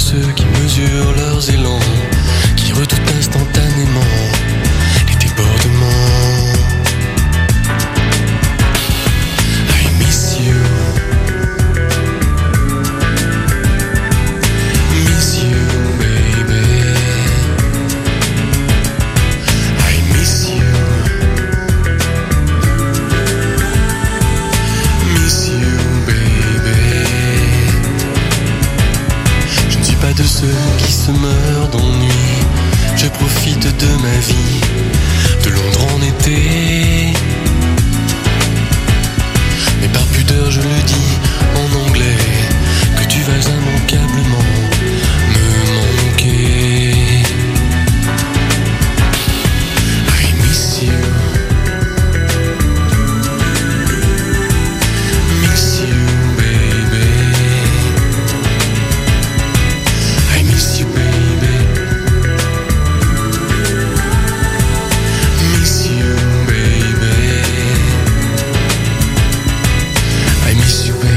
ceux qui mesurent leurs élans, qui redoutent instantanément les débordements. I miss you. Miss you, baby. I miss you. Miss you, baby. Je ne suis pas de ceux qui se meurent d'ennui. Je profite de ma vie, de Londres en été. Mais par pudeur je le dis en anglais, que tu vas immanquablement me manquer. I miss you. Miss you, baby. I miss you, baby. Miss you, baby. I miss you, baby.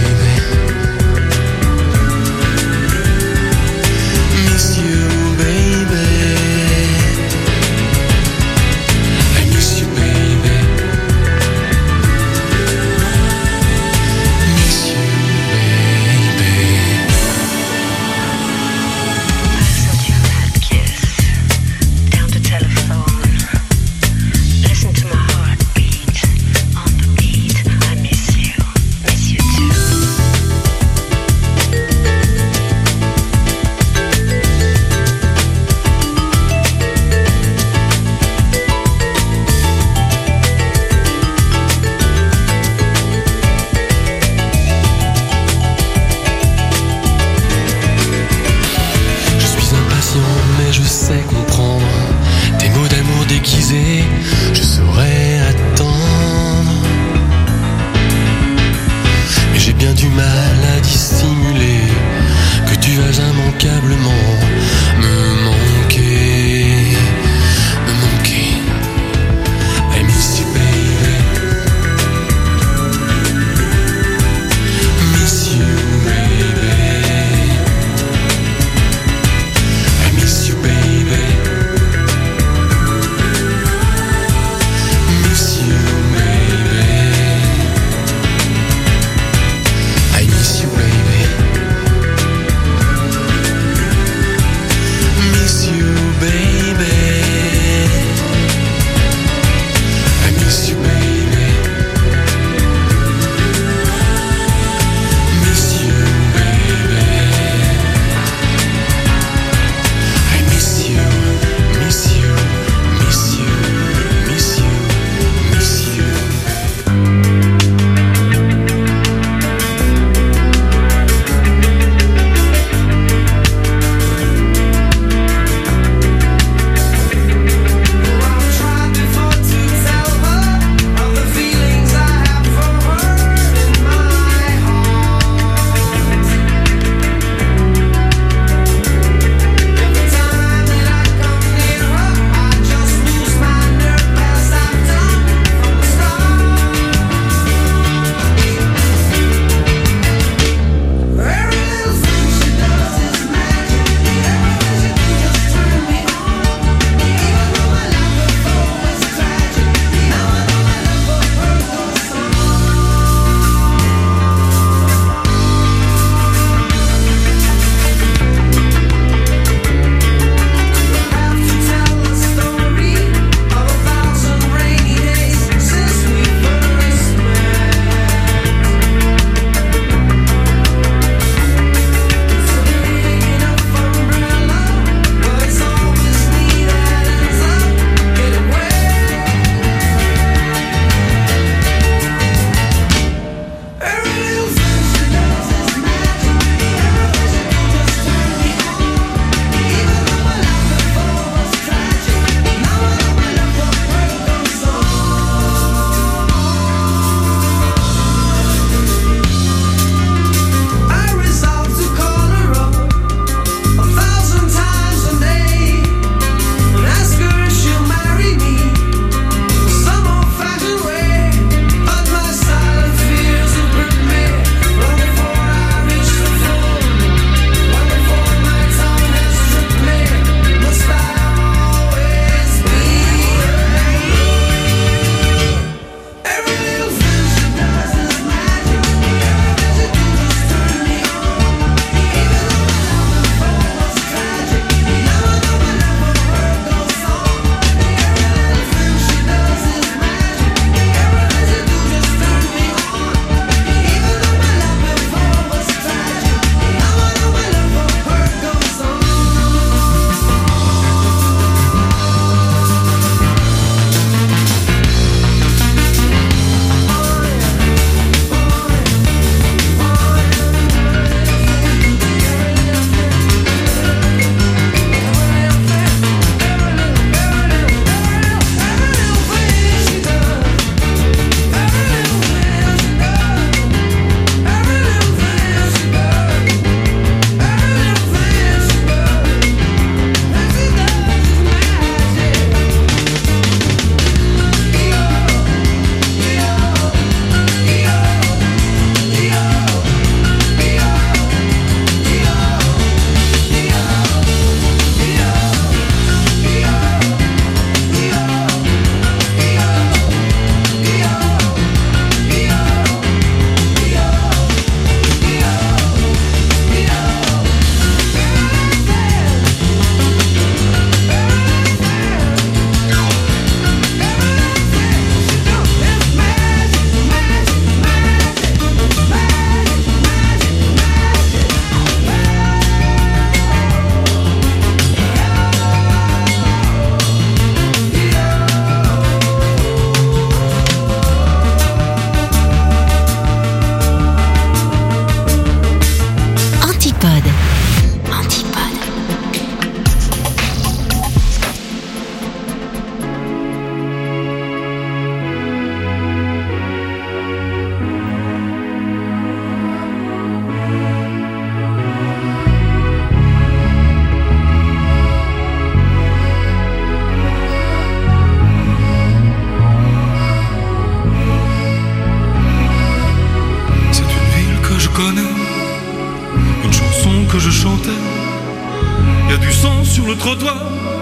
chanson que je chantais, y a du sang sur le trottoir.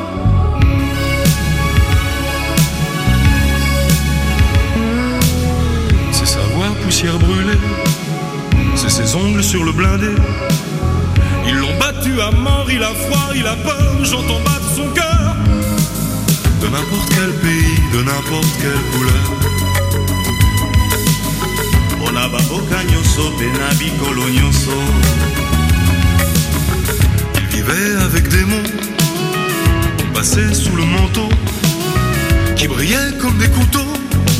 C'est sa voix poussière brûlée, c'est ses ongles sur le blindé. Ils l'ont battu à mort, il a froid, il a peur, j'entends battre son cœur. De n'importe quel pays, de n'importe quelle couleur. Ona baboka nyonso, benabi kolo nyonso. Il vivait avec des mots, passés sous le manteau, qui brillaient comme des couteaux.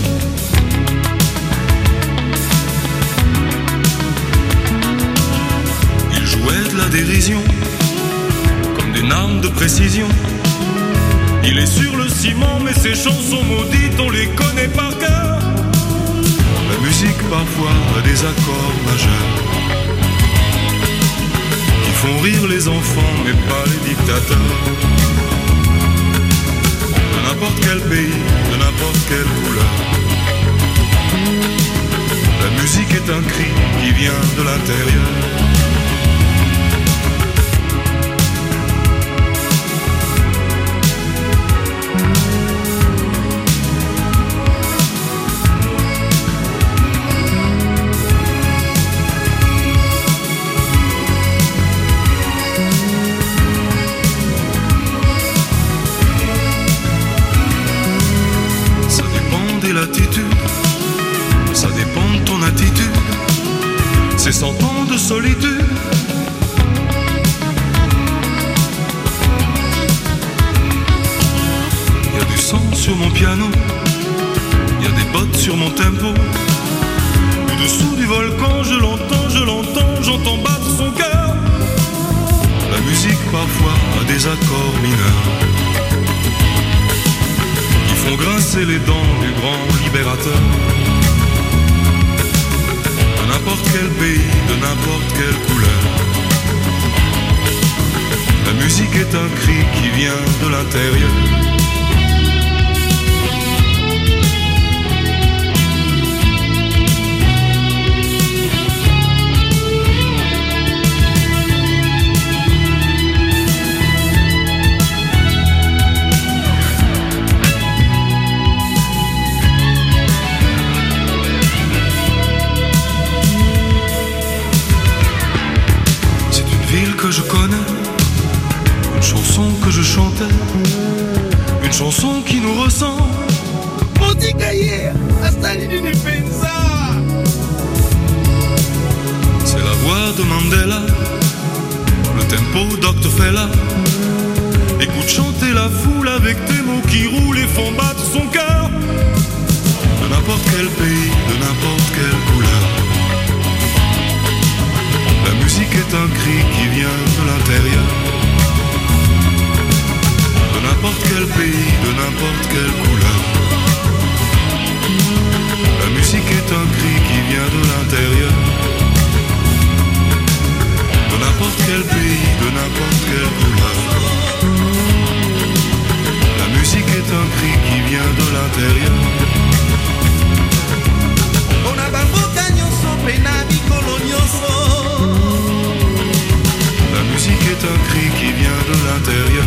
Il jouait de la dérision, comme d'une arme de précision. Il est sur le ciment, mais ses chansons maudites, on les connaît par cœur. La musique parfois a des accords majeurs qui font rire les enfants, mais pas les dictateurs. De n'importe quel pays, de n'importe quelle couleur. La musique est un cri qui vient de l'intérieur. Ça dépend de ton attitude, c'est 100 ans de solitude. Il y a du sang sur mon piano, il y a des bottes sur mon tempo. Au-dessous du volcan, je l'entends, j'entends battre son cœur. La musique parfois a des accords mineurs font grincer les dents du grand libérateur. De n'importe quel pays, de n'importe quelle couleur. La musique est un cri qui vient de l'intérieur. Que je connais, une chanson que je chantais, une chanson qui nous ressemble. C'est la voix de Mandela, le tempo Dr. Fela. Écoute chanter la foule avec des mots qui roulent et font battre son cœur. De n'importe quel pays, de n'importe quelle couleur. La musique est un cri qui vient de l'intérieur. De n'importe quel pays, de n'importe quelle couleur. La musique est un cri qui vient de l'intérieur. De n'importe quel pays, de n'importe quelle couleur. La musique est un cri qui vient de l'intérieur. Ona baboka nyonso, benabi kolo nyonso. La musique est un cri qui vient de l'intérieur.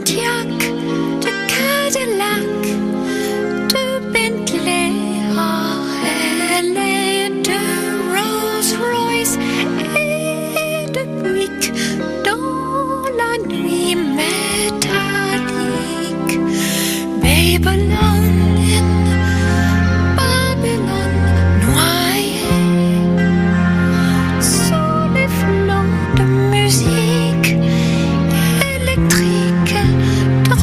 Pontiac, de Cadillac, de Bentley, RLA, de Rolls-Royce et de Buick dans la nuit métallique. Babylon in Babylon noyée sous les flots de musique électrique.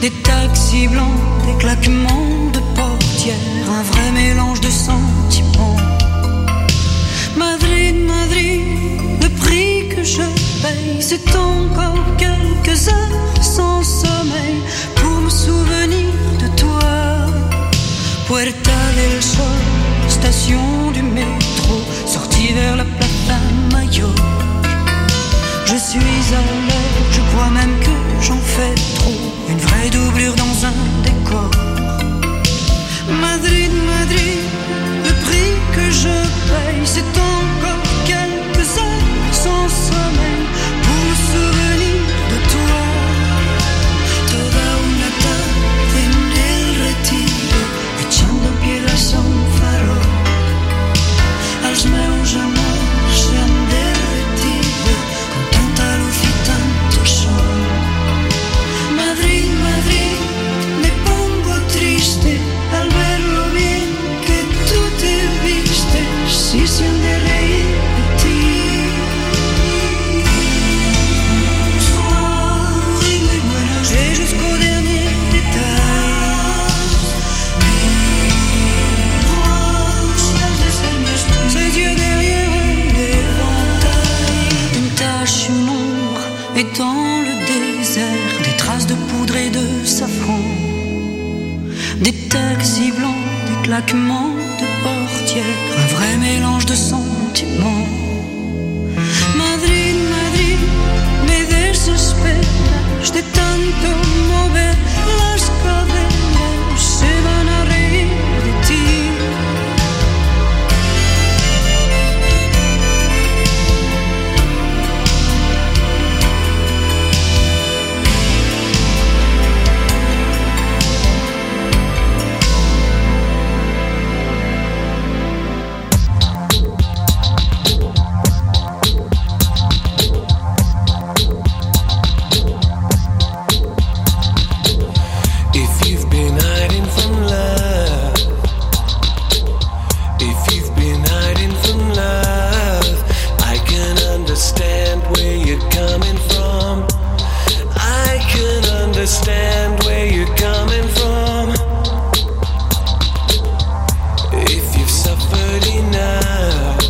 des taxis blancs, des claquements de portières, un vrai mélange de sentiments. Madrid, Madrid, le prix que je paye, c'est encore quelques heures sans sommeil pour me souvenir de toi. Puerta del Sol, station du métro, sortie vers la Plaza Mayor. Je suis à l'heure, je crois même que j'en fais trop, une vraie doublure dans un décor. Madrid, Madrid, le prix que je paye, c'est encore quelques heures sans sommeil pour me souvenir de toi. Toda una tarde en el Retiro, echando piedras a un farol. Els meus amors se han derretido con tanta luz y tanto sol. Madrid, Madrid, me pongo triste al ver lo bien que tú te vistes, si se han de reír de ti. Soirée muy buena, j'ai jusqu'au dernier détail. Ses yeux derrière les éventails, une tache, une ombre, et dans le désert, des traces de poudre et de safran. Des taxis blancs, des claquements de portières, un vrai mélange de sentiments. Madrid, Madrid, me desesperas de tanto mover las cadenas, se van a reír de ti. Understand where you're coming from. If you've suffered enough,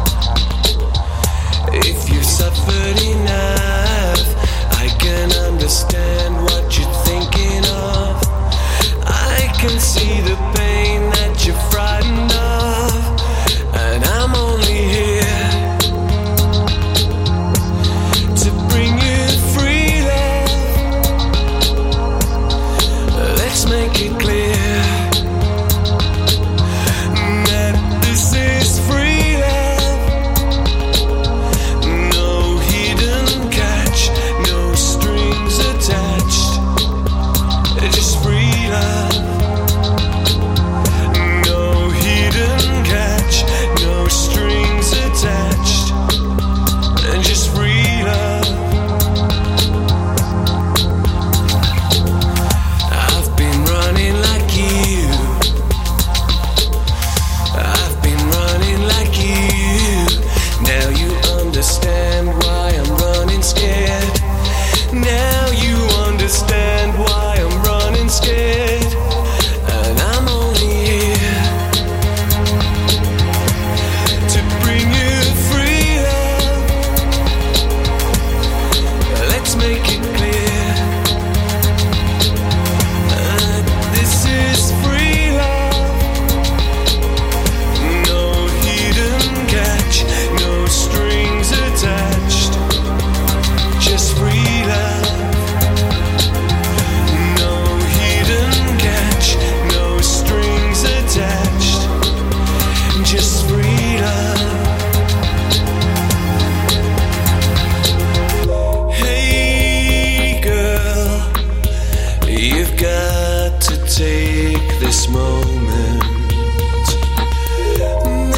if you've suffered enough, I can understand what you're thinking of. I can see the pain that you're frightened of, and I'm only here to bring you freedom. Let's make it clear that this is free love. No hidden catch, no strings attached. Just free love. No hidden catch, no strings attached. Just free love. Understand why I'm running scared. Now you understand why I'm running scared. And I'm only here to bring you freedom. Let's make it clear this is free love. No hidden catch, no strings attached, just free love. No hidden catch, no strings attached, just free love. Hey girl, you've got to take this moment and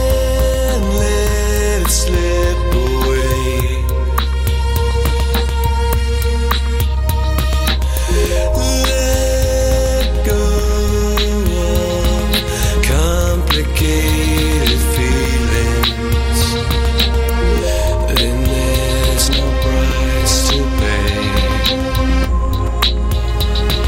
let it slip away. Let go of complicated feelings. Then there's no price to pay.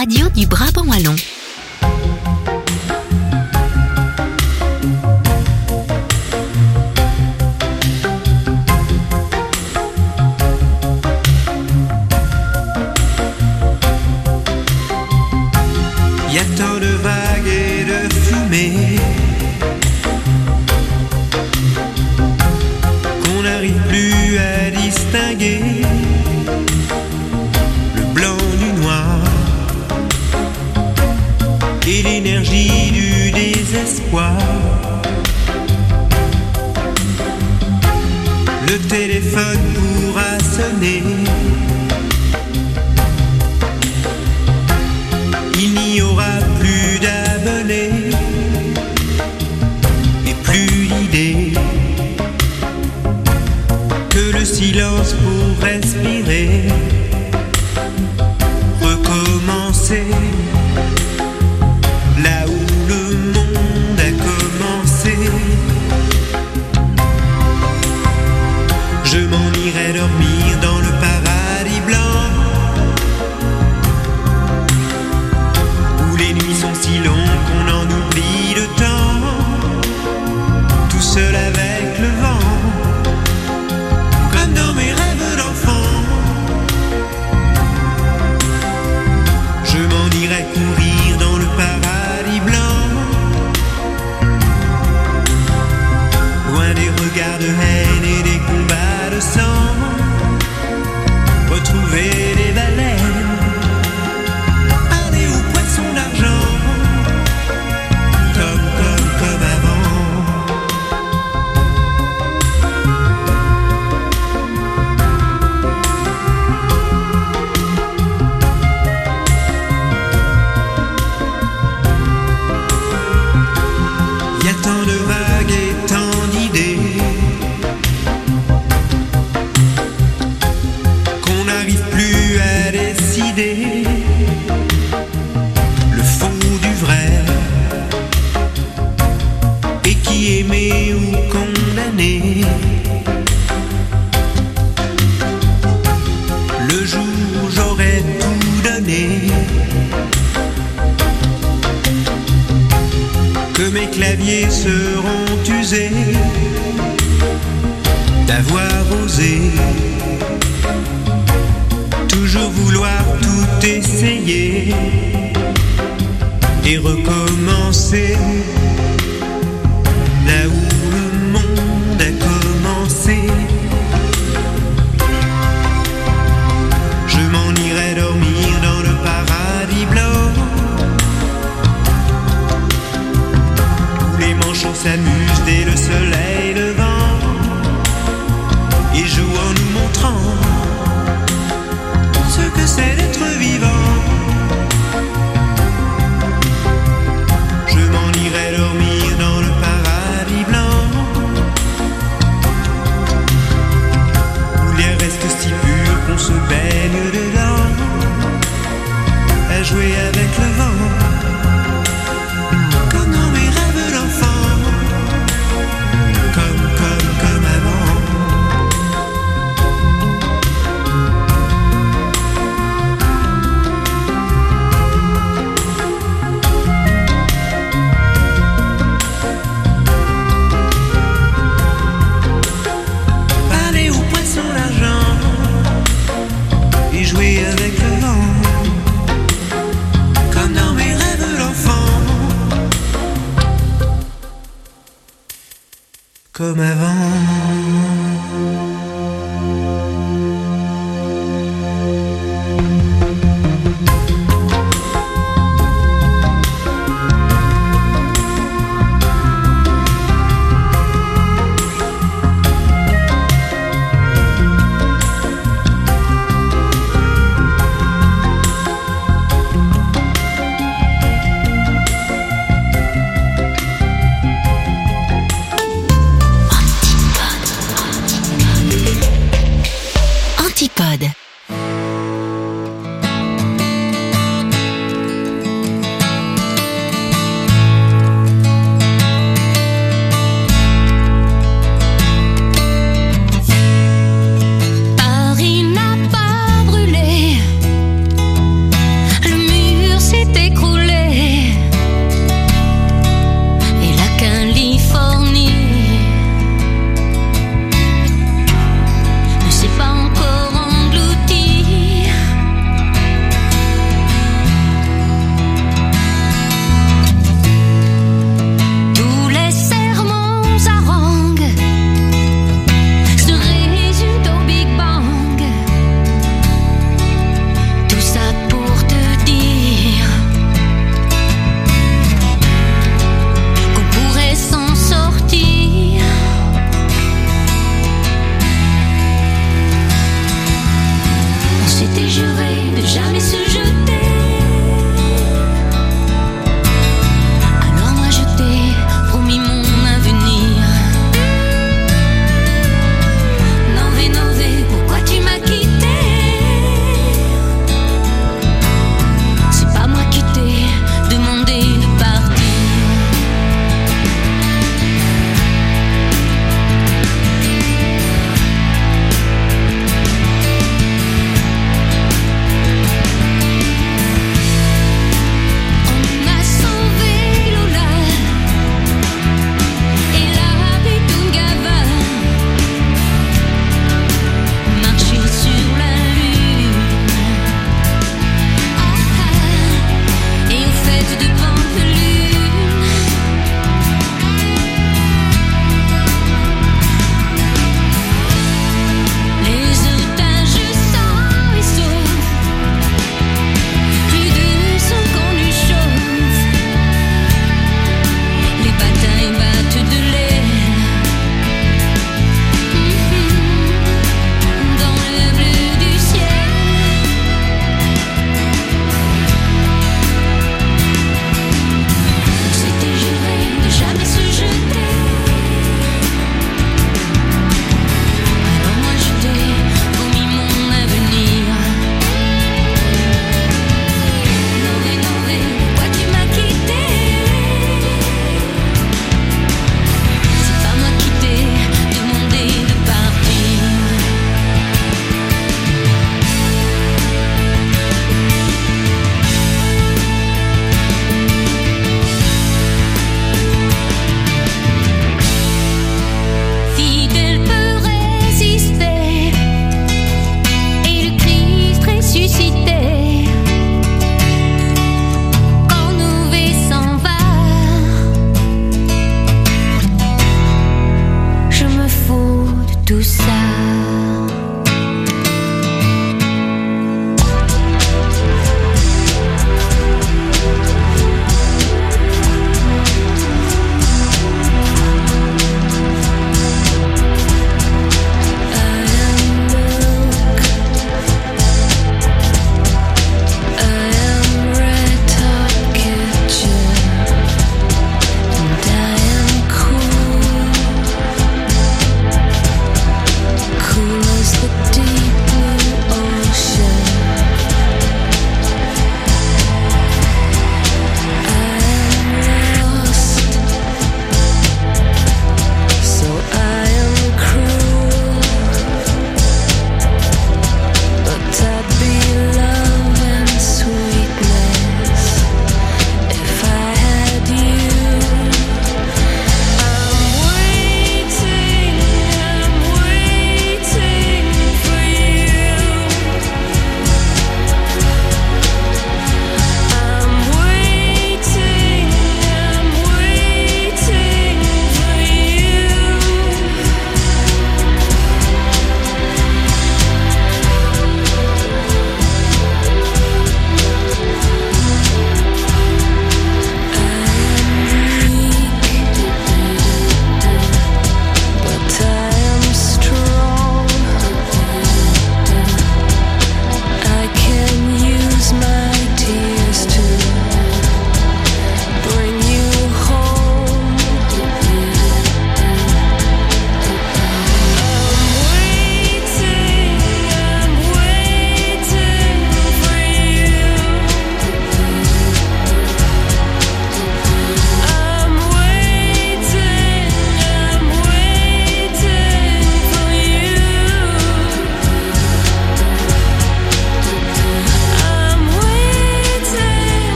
radio du Brabant wallon. Y a tant de vagues et de fumée qu'on n'arrive plus à distinguer le blanc du noir et l'énergie du désespoir. Le téléphone pourra sonner, il n'y aura plus d'abonnés et plus d'idées que le silence pour respirer, recommencer là où le monde a commencé. Je m'en irai dormir dans le paradis blanc, les nuits sont si longues qu'on en oublie le temps, tout seul avec le vent, comme dans mes rêves d'enfant. Je m'en irai courir dans le paradis blanc, loin des regards de haine et des combats de sang, retrouver les baleines, comme avant. Y a tant de vagues et tant d'idées qu'on n'arrive plus à décider le faux du vrai, et qui aimé ou condamné. Le jour où j'aurais tout donné, que mes claviers seront usés d'avoir osé toujours vouloir tout essayer et recommencer là où le monde a commencé. Je m'en irai dormir dans le paradis blanc, où les manchots s'amusent dès le soleil levant et jouent en nous montrant ce que c'est d'être vivant. Je m'en irai dormir dans le paradis blanc, où l'air reste si pur qu'on se baigne dedans, à jouer avec le vent, comme dans mes rêves d'enfant, comme avant. Jouer avec le vent, comme dans mes rêves d'enfant, comme avant.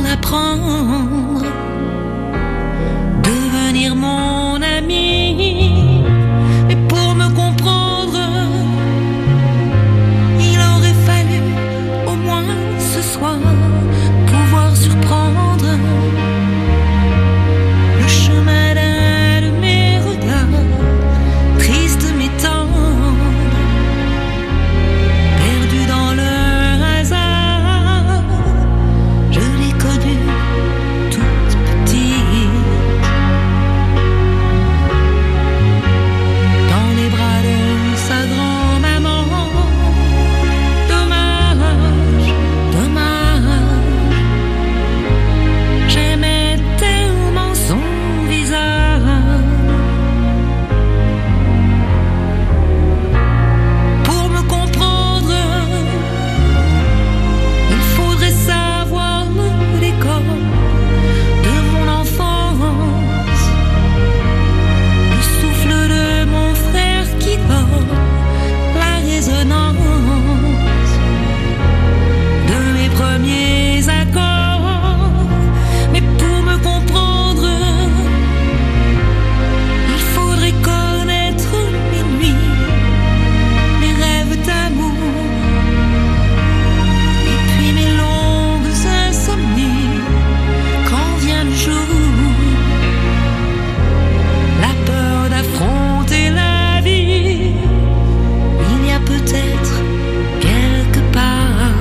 comment l'apprendre, devenir mon ami. Mais pour me comprendre, il aurait fallu au moins ce soir pouvoir surprendre le chemin d'un de mes regards, triste mais tendre, perdu dans le hasard. Je l'ai connue toute petite, dans les bras de sa grand-maman. Dommage, dommage, j'aimais tellement son visage. Pour me comprendre, il faudrait savoir le décor de mon enfance, le souffle de mon frère qui dort, la résonance de mes premiers accords. Mais pour me comprendre, il faudrait connaître mes nuits, mes rêves d'amour, et puis mes longues insomnies quand vient le jour, la peur d'affronter la vie. Il y a peut-être quelque part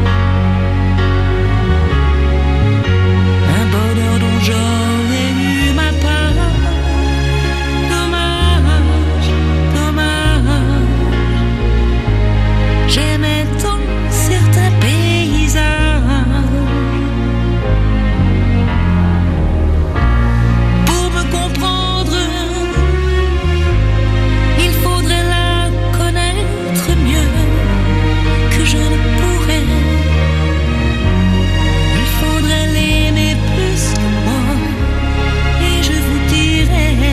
un bonheur dont j'aurais eu ma part. Dommage, dommage, j'aimais tant certains paysages. Pour me comprendre, il faudrait la connaître mieux que je ne pourrais. Il faudrait l'aimer plus que moi, et je vous dirais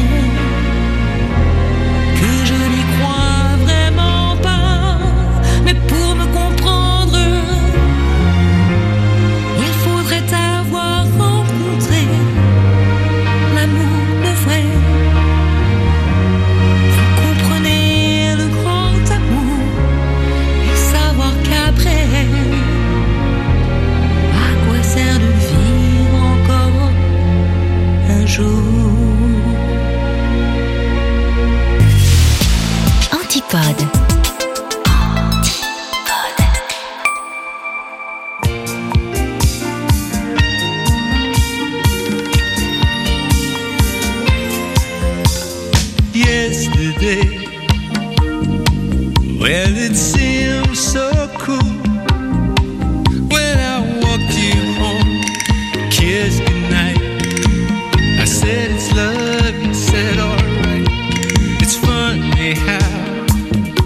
que je n'y crois vraiment pas. Mais pour me comprendre, il faudrait avoir rencontré l'amour, le vrai. Vous comprenez le grand amour et savoir qu'après, à quoi sert de vivre encore un jour. Antipode. Yesterday, well, it seemed so cool when I walked you home, kissed goodnight. I said it's love, you said alright. It's funny how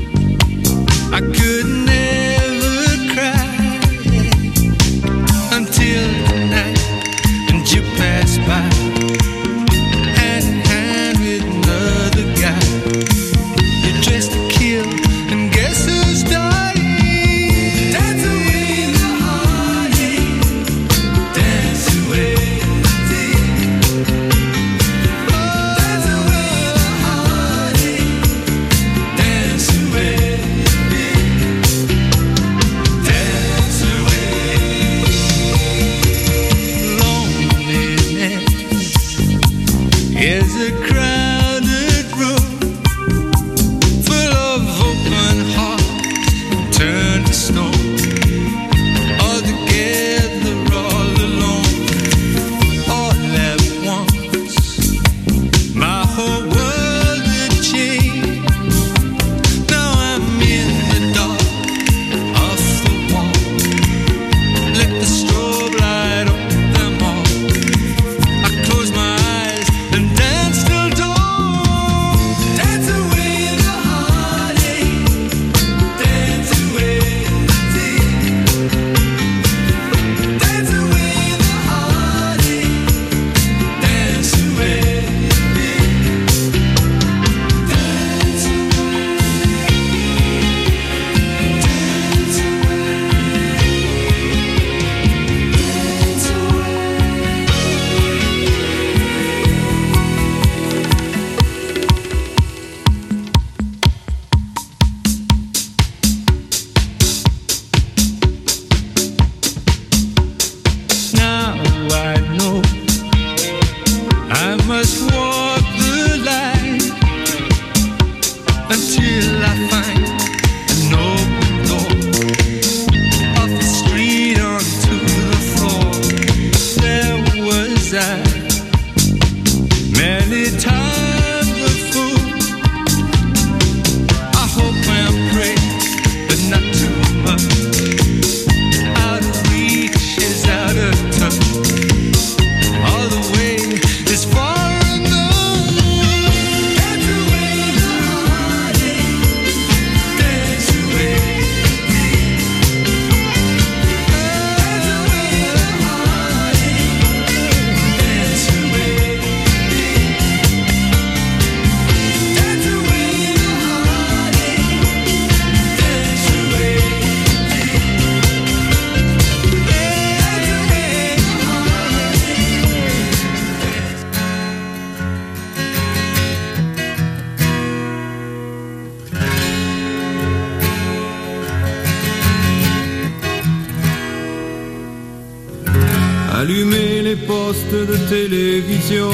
Allumer les postes de télévision,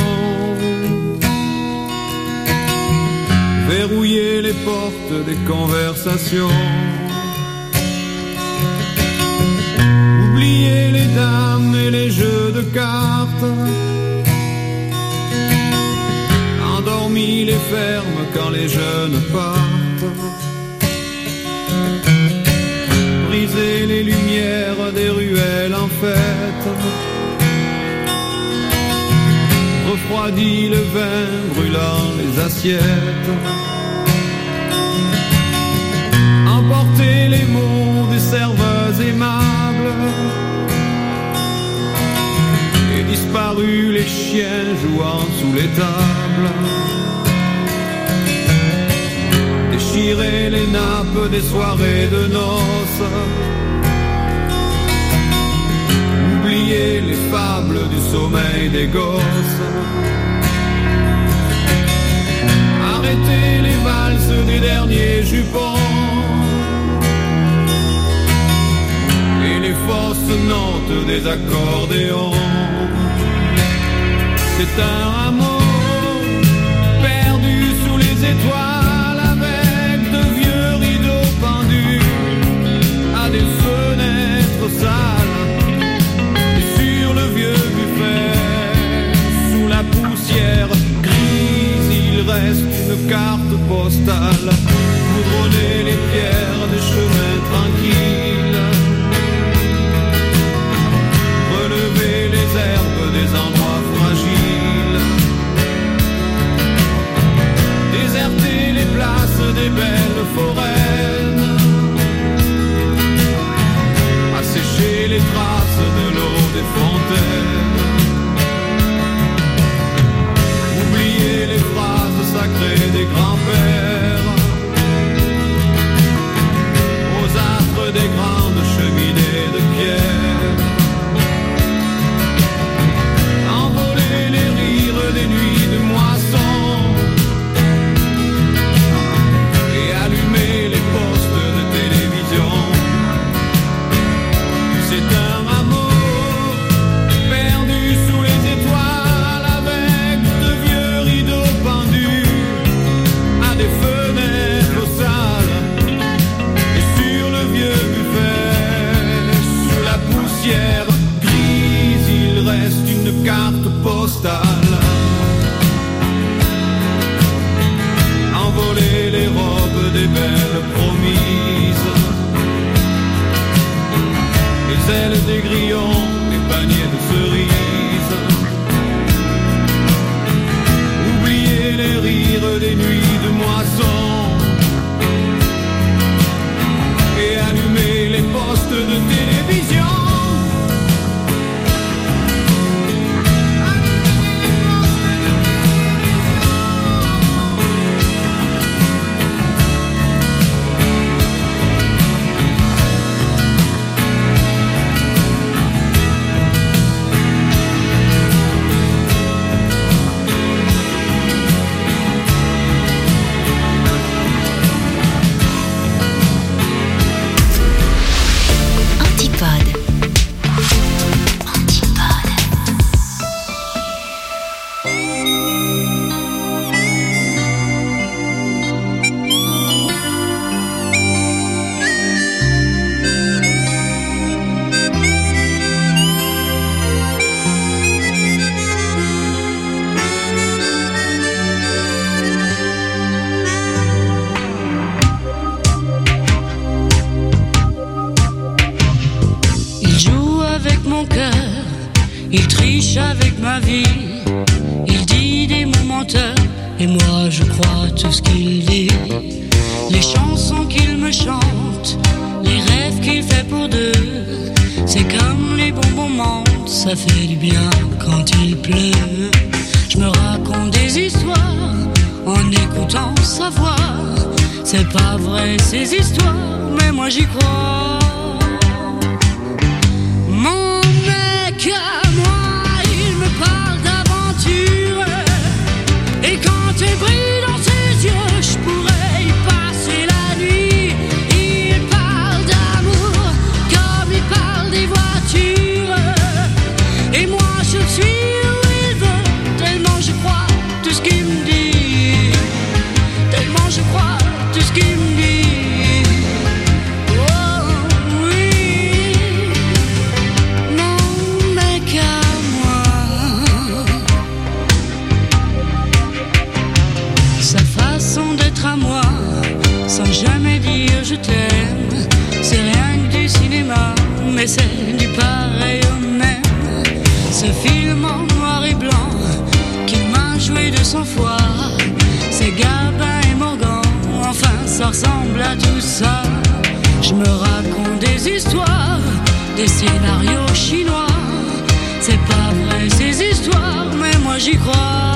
verrouiller les portes des conversations, oublier les dames et les jeux de cartes, endormi les fermes quand les jeunes partent, briser les lumières des ruelles en fête, refroidi le vin brûlant les assiettes, emporter les mots des serveuses aimables, et disparu les chiens jouant sous les tables, déchirer les nappes des soirées de noces, oublier les fables du sommeil des gosses, arrêter les valses des derniers jupons et les fausses notes des accordéons. C'est un amour perdu sous les étoiles avec de vieux rideaux pendus à des fenêtres sales. Sur le vieux buffet, sous la poussière grise, il reste une carte postale, goudronner les pierres des chemins tranquilles, relever les herbes des endroits fragiles, déserter les places des belles foraines, assécher les traces de l'eau des fontaines, oublier les phrases sacrées des grands-pères, aux âtres des grandes cheminées de pierre, envoler les rires des nuits de moisson et allumer les postes de télévision. C'est un amour perdu sous les étoiles avec de vieux rideaux pendus à des fenêtres sales. Et sur le vieux buffet, sous la poussière grise, il reste une carte postale. Envoler les robes des belles promises, les ailes des grillons, les paniers de cerises, oublier les rires des nuits de moisson et allumer les postes de télévision. Il triche avec ma vie, il dit des mots menteurs, et moi je crois tout ce qu'il dit. Les chansons qu'il me chante, les rêves qu'il fait pour deux, c'est comme les bons moments, ça fait du bien quand il pleut. Je me raconte des histoires en écoutant sa voix. C'est pas vrai ces histoires, mais moi j'y crois. Mon mec à moi, il me parle d'aventure, et quand il brille dans ses yeux, je pourrais y passer la nuit. Il parle d'amour comme il parle des voitures, et moi Ce film en noir et blanc qu'il m'a joué de son foie, c'est Gabin et Morgan, enfin ça ressemble à tout ça. Je me raconte des histoires, des scénarios chinois. C'est pas vrai ces histoires, mais moi j'y crois.